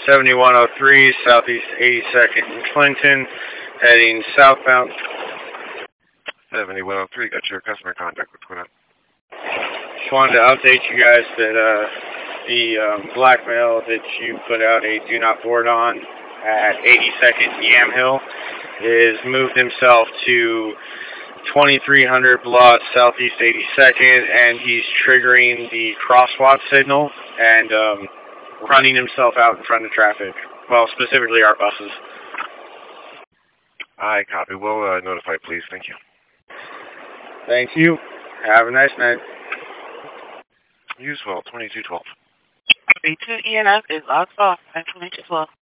7103 Southeast 82nd in Clinton, heading southbound. 7103, got your customer contact. What's going on? Just wanted to update you guys that the blackmail that you put out a do not board on at 82nd Yamhill is moved himself to 2300 block Southeast 82nd, and he's triggering the crosswalk signal and running himself out in front of traffic. Well, specifically our buses. I copy. We'll notify, please. Thank you. Thank you. Have a nice night. Use well, 2212. B2 ENF is locked off at 2212.